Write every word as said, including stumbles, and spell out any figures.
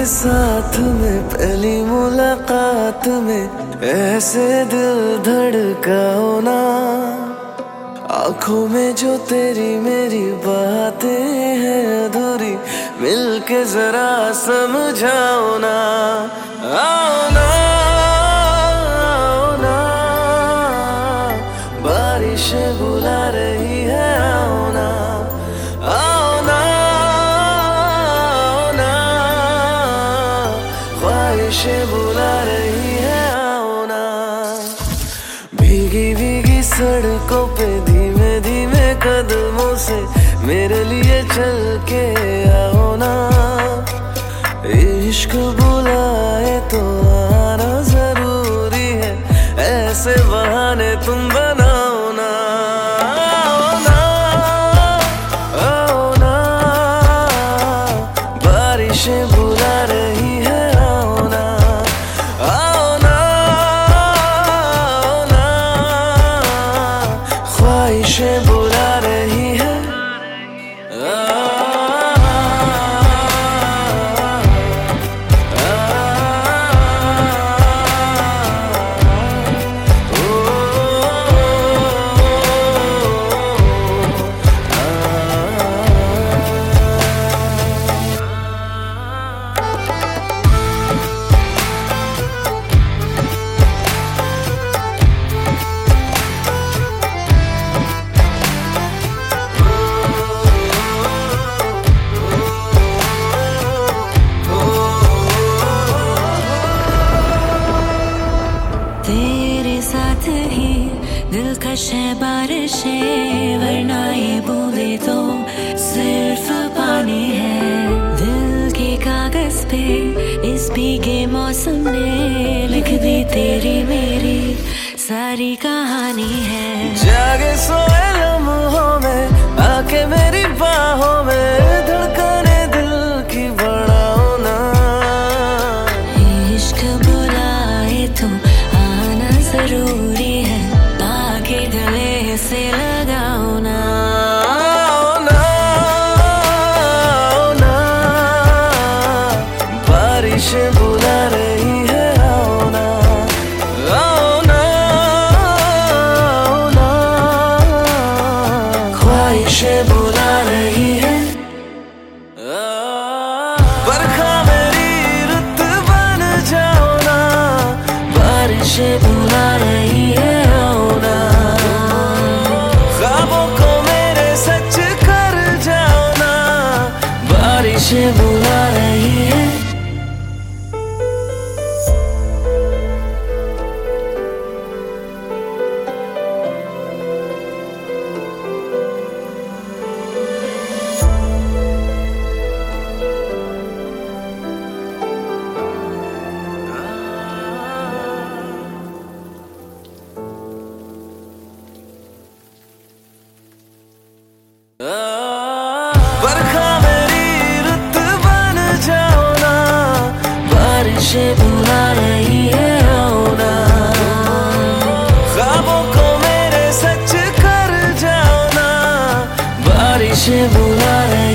के साथ में पहली मुलाकात में ऐसे दिल धड़का होना, आंखों में जो तेरी मेरी बातें हैं अधूरी, मिलके जरा समझाओ ना। आओ ना, आओ ना, बारिशें बुला रही है, आओ ना, आओ ना, आओ ना, ख्वाहिशें बुला रही है, आओ ना। भीगी भीगी सड़कों पे धीमे धीमे कदमों से मेरे लिए चल के आओ ना। इश्क बुलाए तो आना जरूरी है, ऐसे बहाने तुम बनाओ ना। आओ ना, आओ ना, बारिशें बुला रही है, आओ ना, आओ ना, आओ ना, ख्वाहिशें बुला रही है। तेरे साथ ही दिलकश है बारिशें, वरना ये बूंदे तो सिर्फ पानी है। दिल के कागज पे इस भीगे मौसम ने लिख दी तेरी मेरी सारी कहानी है। जागे सोए लम्हों में आके मेरी बाहों में धड़कने दिल की बढ़ाओ ना। इश्क बुलाए तो आना जरूरी है, आके गले से लगाओ ना। आओ ना, आओ ना, बारिशें बुला रही है, आओ ना, आओ ना, आओ ना, ख्वाहिशें बुला रही है। बरखा मेरी रुत बन जाओ ना, बारिशें बुला रही है, आओ ना, ख्वाबों को मेरे सच कर जाओ ना, बारिशें बुला रही है। बरखा मेरी रुत बन जाओ ना, बारिशें बुला रही है, आओ ना, ख्वाबों को मेरे सच कर जाओ ना, बारिशें बुला रही